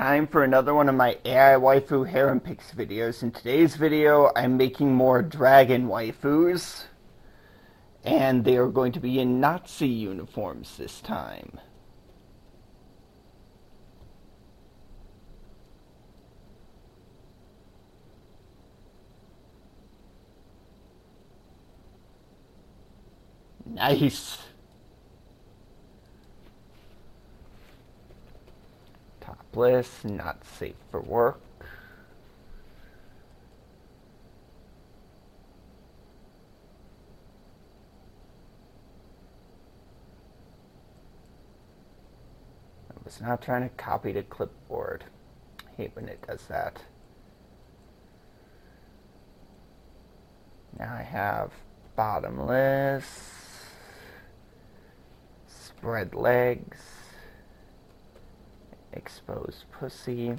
time for another one of my AI waifu harem picks videos. In today's video, I'm making more dragon waifus, and they are going to be in Nazi uniforms this time. Nice! Topless, not safe for work. I was not trying to copy the clipboard. I hate when it does that. Now I have bottomless, spread legs, exposed pussy.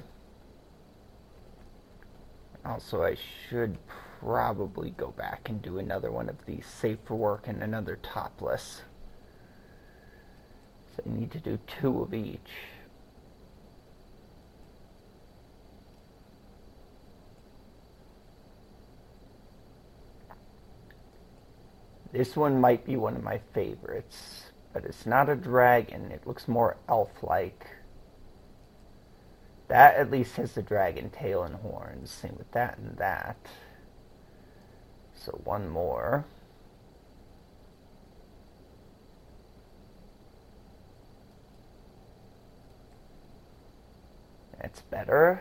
Also, I should probably go back and do another one of these safe for work and another topless. So I need to do 2 of each. This one might be one of my favorites, but it's not a dragon. It looks more elf-like. That at least has the dragon tail and horns. Same with that and that. So one more. That's better.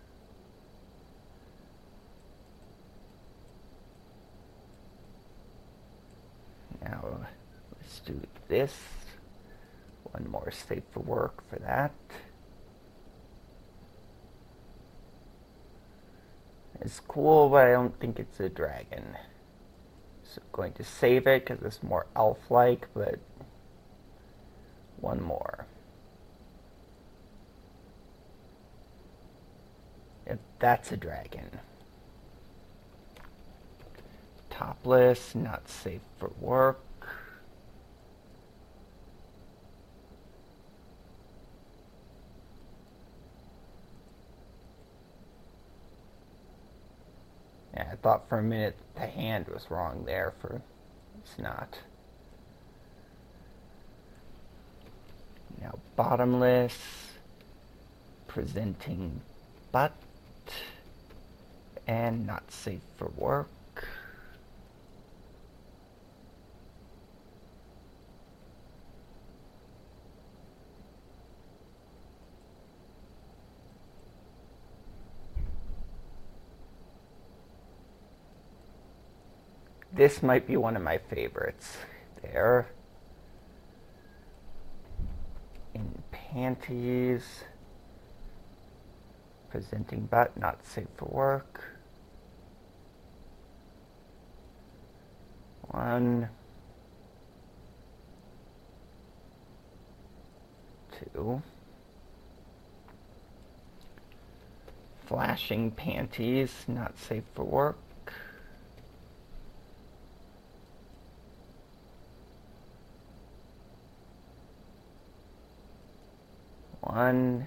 Now let's do this. One more safe for work for that. It's cool, but I don't think it's a dragon. So I'm going to save it because it's more elf-like, but one more. If that's a dragon. Topless, not safe for work. Yeah, I thought for a minute the hand was wrong there. It's not. Now bottomless, presenting butt, and not safe for work. This might be one of my favorites. There. In panties. Presenting butt, not safe for work. 1, 2. Flashing panties, not safe for work. 1,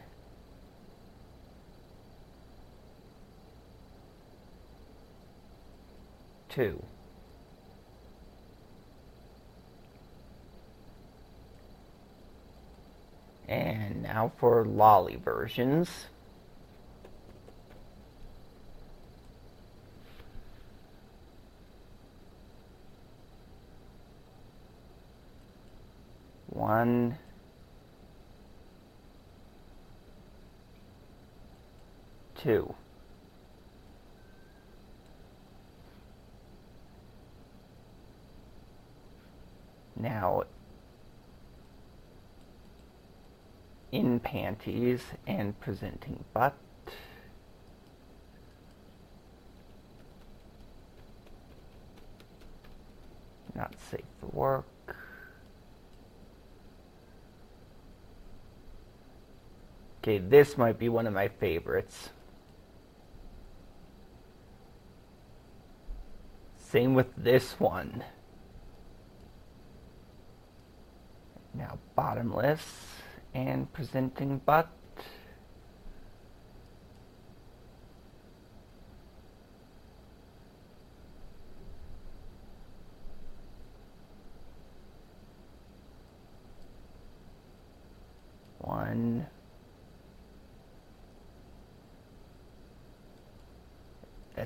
2. And now for lolly versions. 1, 2. Now, in panties and presenting butt. Not safe for work. Okay, this might be one of my favorites. Same with this one. Now bottomless and presenting butt.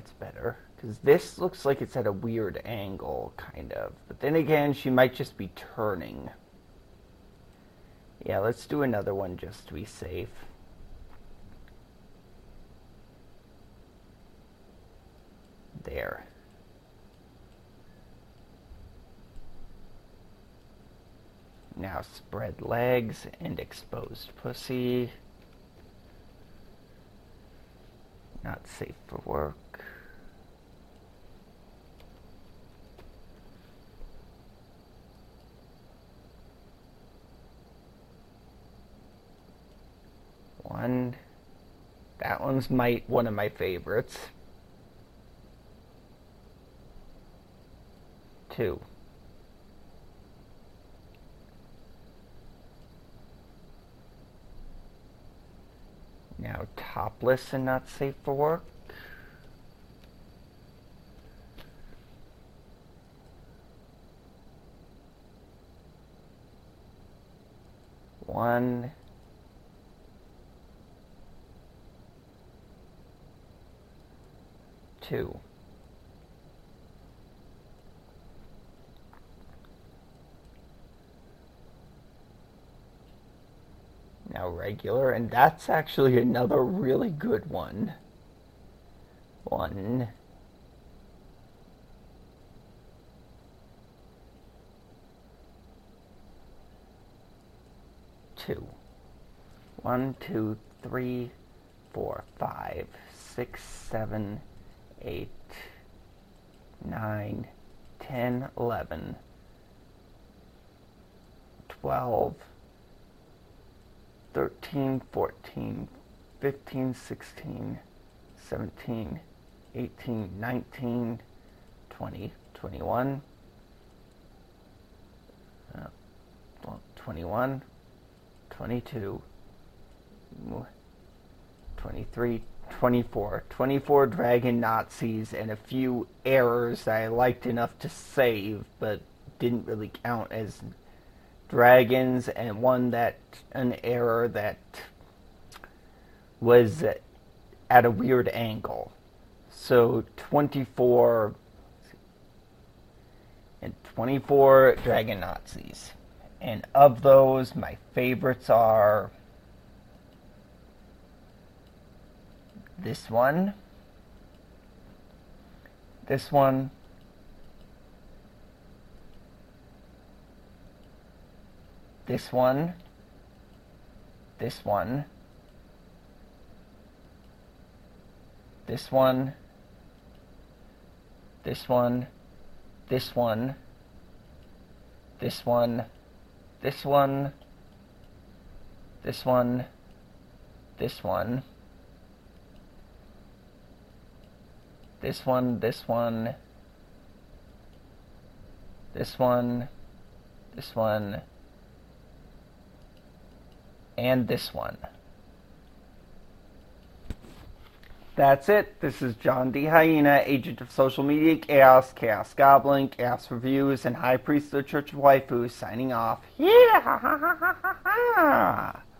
that's better. Because this looks like it's at a weird angle, kind of. But then again, she might just be turning. Yeah, let's do another one just to be safe. There. Now spread legs and exposed pussy. Not safe for work. One. That one's one of my favorites. Two. Now topless and not safe for work. One. Two. Now regular, and that's actually another really good one. One. Two. 1, 2, 3, 4, 5, 6, 7, 8, 9, 10, 11, 12, 13, 14, 15, 16, 17, 18, 19, 20, 21, 21, 22, 23, 24. 24 dragon Nazis and a few errors that I liked enough to save, but didn't really count as dragons, and an error that was at a weird angle. So 24 dragon Nazis. And of those, my favorites are this one, this one, this one, this one, this one, this one, this one, this one, this one, this one, this one, this one, this one, this one, this one, and this one. That's it. This is John D. Hyena, Agent of Social Media Chaos, Chaos Goblin, Chaos Reviews, and High Priest of the Church of Waifu, signing off. Yeah!